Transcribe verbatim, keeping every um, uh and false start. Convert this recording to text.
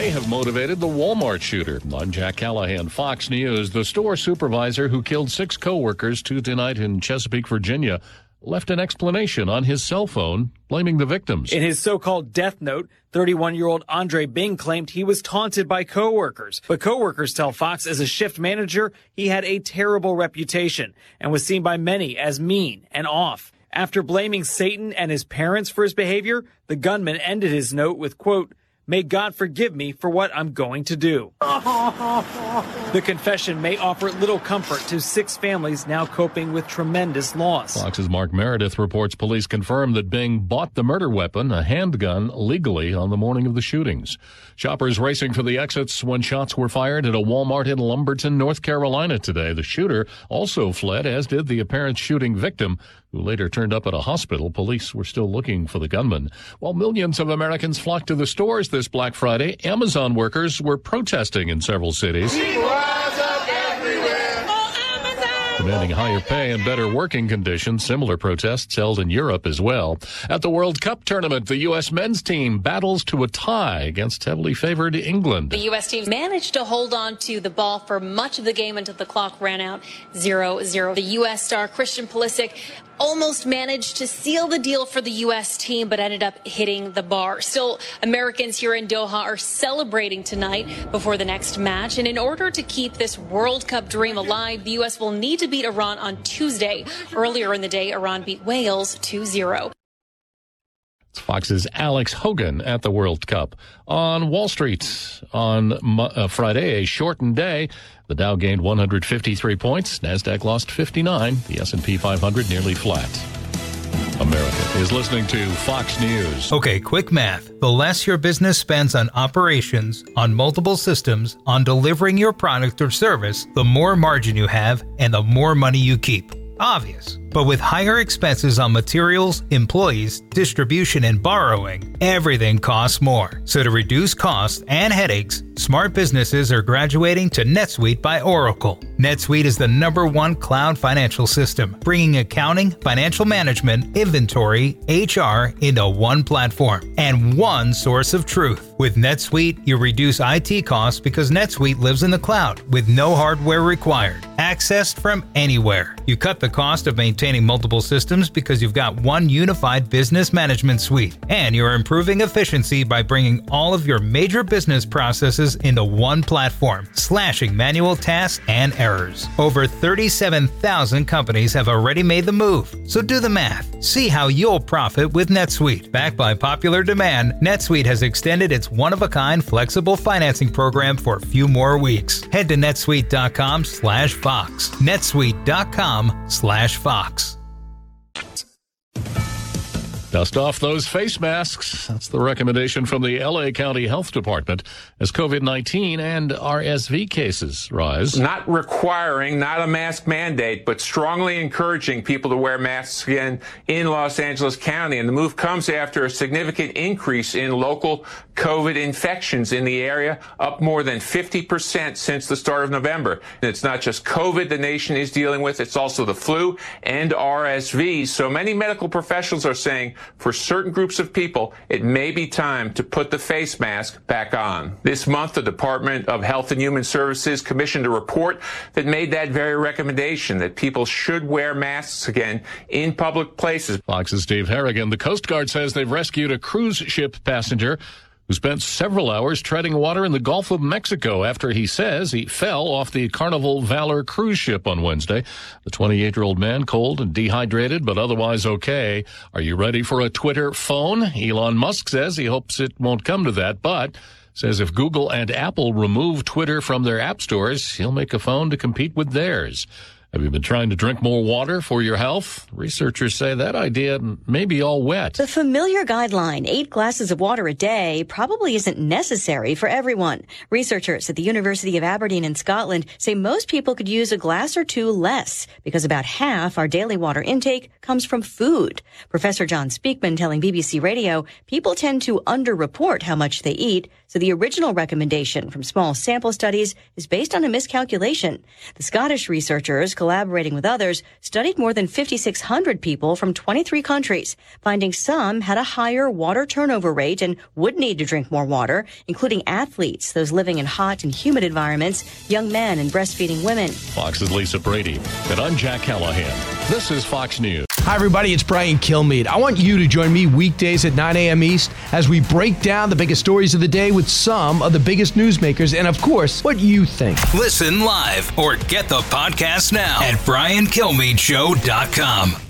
may have motivated the Walmart shooter. I'm Jack Callahan, Fox News. The store supervisor who killed six co-workers Tuesday night in Chesapeake, Virginia, left an explanation on his cell phone, blaming the victims. In his so-called death note, thirty-one-year-old Andre Bing claimed he was taunted by coworkers. But coworkers tell Fox as a shift manager, he had a terrible reputation and was seen by many as mean and off. After blaming Satan and his parents for his behavior, the gunman ended his note with, quote, "May God forgive me for what I'm going to do." The confession may offer little comfort to six families now coping with tremendous loss. Fox's Mark Meredith reports police confirmed that Bing bought the murder weapon, a handgun, legally on the morning of the shootings. Shoppers racing for the exits when shots were fired at a Walmart in Lumberton, North Carolina today. The shooter also fled, as did the apparent shooting victim, who later turned up at a hospital. Police were still looking for the gunman. While millions of Americans flocked to the stores this Black Friday, Amazon workers were protesting in several cities, demanding higher pay and better working conditions. Similar protests held in Europe as well. At the World Cup tournament, the U S men's team battles to a tie against heavily favored England. The U S team managed to hold on to the ball for much of the game until the clock ran out zero zero. The U S star Christian Pulisic almost managed to seal the deal for the U S team, but ended up hitting the bar. Still, Americans here in Doha are celebrating tonight before the next match. And in order to keep this World Cup dream alive, the U S will need to beat Iran on Tuesday. Earlier in the day, Iran beat Wales two zero. It's Fox's Alex Hogan at the World Cup. On Wall Street on uh, Friday, a shortened day. The Dow gained one hundred fifty-three points. NASDAQ lost fifty-nine. The S and P five hundred nearly flat. America is listening to Fox News. Okay, quick math. The less your business spends on operations, on multiple systems, on delivering your product or service, the more margin you have and the more money you keep. Obvious. But with higher expenses on materials, employees, distribution, and borrowing, everything costs more. So to reduce costs and headaches, smart businesses are graduating to NetSuite by Oracle. NetSuite is the number one cloud financial system, bringing accounting, financial management, inventory, H R into one platform and one source of truth. With NetSuite, you reduce I T costs because NetSuite lives in the cloud with no hardware required, accessed from anywhere. You cut the cost of maintaining multiple systems because you've got one unified business management suite, and you're improving efficiency by bringing all of your major business processes into one platform, slashing manual tasks and errors. Over thirty-seven thousand companies have already made the move, so do the math. See how you'll profit with NetSuite. Backed by popular demand, NetSuite has extended its one-of-a-kind flexible financing program for a few more weeks. Head to netsuite.com slash Fox. netsuite.com slash Fox. Dust off those face masks. That's the recommendation from the L A County Health Department as COVID nineteen and R S V cases rise. Not requiring, not a mask mandate, but strongly encouraging people to wear masks again in Los Angeles County. And the move comes after a significant increase in local COVID infections in the area, up more than fifty percent since the start of November. And it's not just COVID the nation is dealing with, it's also the flu and R S V. So many medical professionals are saying for certain groups of people, it may be time to put the face mask back on. This month, the Department of Health and Human Services commissioned a report that made that very recommendation, that people should wear masks again in public places. Fox's Steve Harrigan. The Coast Guard says they've rescued a cruise ship passenger who spent several hours treading water in the Gulf of Mexico after he says he fell off the Carnival Valor cruise ship on Wednesday. The twenty-eight-year-old man, cold and dehydrated, but otherwise okay. Are you ready for a Twitter phone? Elon Musk says he hopes it won't come to that, but says if Google and Apple remove Twitter from their app stores, he'll make a phone to compete with theirs. Have you been trying to drink more water for your health? Researchers say that idea may be all wet. The familiar guideline, eight glasses of water a day, probably isn't necessary for everyone. Researchers at the University of Aberdeen in Scotland say most people could use a glass or two less because about half our daily water intake comes from food. Professor John Speakman telling B B C Radio, people tend to underreport how much they eat, so the original recommendation from small sample studies is based on a miscalculation. The Scottish researchers collaborating with others, studied more than five thousand six hundred people from twenty-three countries, finding some had a higher water turnover rate and would need to drink more water, including athletes, those living in hot and humid environments, young men, and breastfeeding women. Fox's Lisa Brady, and I'm Jack Callahan. This is Fox News. Hi, everybody. It's Brian Kilmeade. I want you to join me weekdays at nine a.m. East as we break down the biggest stories of the day with some of the biggest newsmakers and, of course, what you think. Listen live or get the podcast now at brian kilmeade show dot com.